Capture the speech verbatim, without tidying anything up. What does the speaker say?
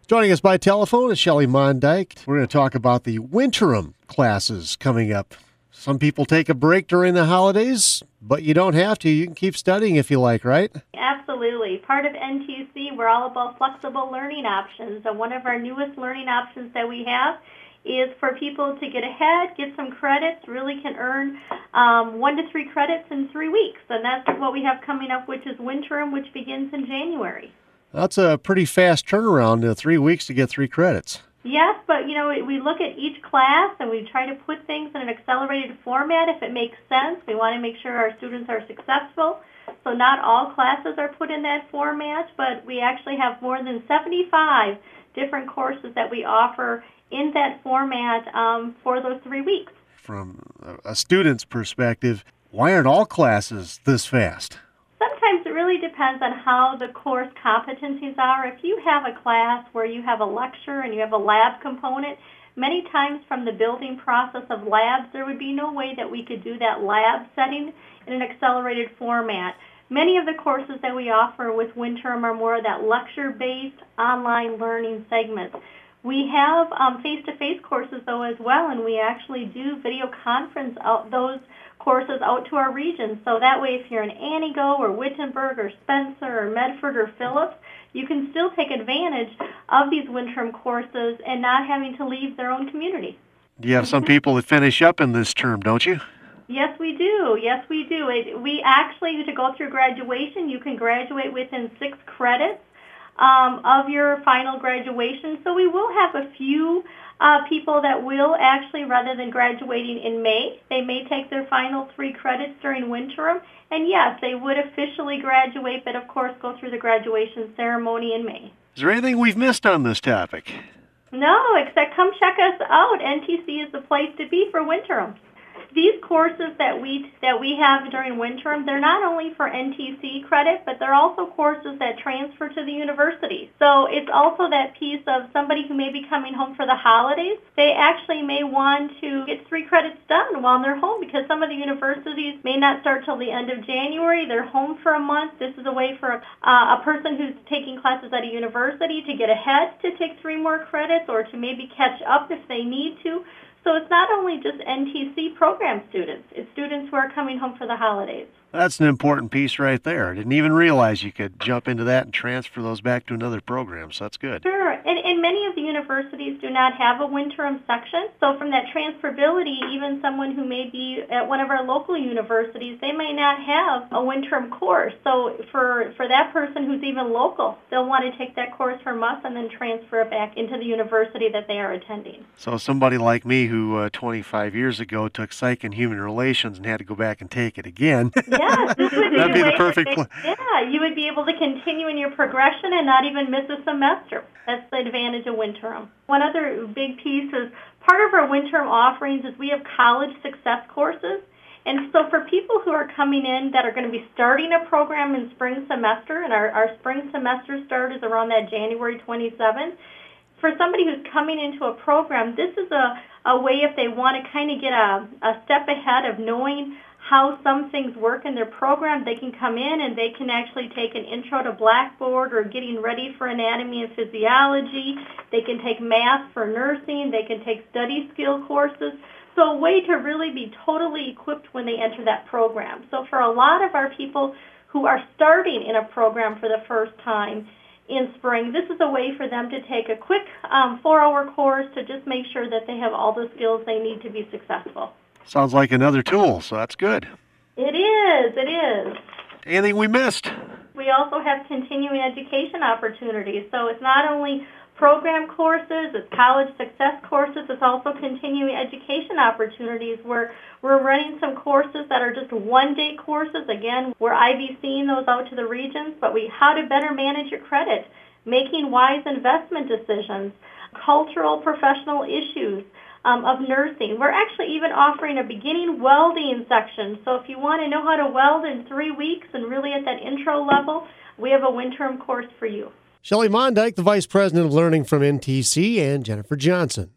Joining us by telephone is Shelley Mondyke. We're going to talk about the Winterim classes coming up. Some people take a break during the holidays, but you don't have to. You can keep studying if you like, right? Absolutely. Part of N T C, we're all about flexible learning options. And one of our newest learning options that we have is for people to get ahead, get some credits, really can earn um, one to three credits in three weeks. And that's what we have coming up, which is Winterim, which begins in January. That's a pretty fast turnaround, uh, three weeks to get three credits. Yes, but, you know, we look at each class and we try to put things in an accelerated format if it makes sense. We want to make sure our students are successful. So not all classes are put in that format, but we actually have more than seventy-five different courses that we offer in that format um, for those three weeks. From a student's perspective, why aren't all classes this fast? Sometimes it really depends on how the course competencies are. If you have a class where you have a lecture and you have a lab component, many times from the building process of labs, there would be no way that we could do that lab setting in an accelerated format. Many of the courses that we offer with Winterim are more of that lecture-based online learning segments. We have um, face-to-face courses, though, as well, and we actually do video conference out those courses out to our regions. So that way, if you're in Antigo or Wittenberg or Spencer or Medford or Phillips, you can still take advantage of these Winterim courses and not having to leave their own community. You have some people that finish up in this term, don't you? Yes, we do. Yes, we do. It, we actually, to go through graduation, you can graduate within six credits um, of your final graduation. So we will have a few uh, people that will actually, rather than graduating in May, they may take their final three credits during Winterim. And yes, they would officially graduate, but of course go through the graduation ceremony in May. Is there anything we've missed on this topic? No, except come check us out. N T C is the place to be for Winterim. These courses that we that we have during Winterim, they're not only for N T C credit, but they're also courses that transfer to the university. So it's also that piece of somebody who may be coming home for the holidays. They actually may want to get three credits done while they're home, because some of the universities may not start till the end of January. They're home for a month. This is a way for a, uh, a person who's taking classes at a university to get ahead to take three more credits, or to maybe catch up if they need to. So it's not only just N T C program students, it's students who are coming home for the holidays. That's an important piece right there. I didn't even realize you could jump into that and transfer those back to another program, so that's good. Sure, and, and many of the universities do not have a Winterim section. So from that transferability, even someone who may be at one of our local universities, they may not have a Winterim course. So for, for that person who's even local, they'll want to take that course from us and then transfer it back into the university that they are attending. So somebody like me who uh, twenty-five years ago took Psych and Human Relations and had to go back and take it again. Yes, this would be That'd be the way perfect to, pl- yeah, you would be able to continue in your progression and not even miss a semester. That's the advantage of Winterim. One other big piece is part of our Winterim offerings is we have college success courses. And so for people who are coming in that are going to be starting a program in spring semester, and our, our spring semester start is around that January twenty-seventh, for somebody who's coming into a program, this is a, a way if they want to kind of get a, a step ahead of knowing how some things work in their program, they can come in and they can actually take an intro to Blackboard or getting ready for anatomy and physiology. They can take math for nursing. They can take study skill courses. So a way to really be totally equipped when they enter that program. So for a lot of our people who are starting in a program for the first time in spring, this is a way for them to take a quick um, four-hour course to just make sure that they have all the skills they need to be successful. Sounds like another tool, so that's good. It is, it is. Anything we missed? We also have continuing education opportunities. So it's not only program courses, it's college success courses, it's also continuing education opportunities where we're running some courses that are just one-day courses. Again, we're IVCing those out to the regions, but we how to better manage your credit, making wise investment decisions, cultural professional issues, Um, of nursing. We're actually even offering a beginning welding section. So if you want to know how to weld in three weeks and really at that intro level, we have a Winterim course for you. Shelley Mondyke, the Vice President of Learning from N T C, and Jennifer Johnson,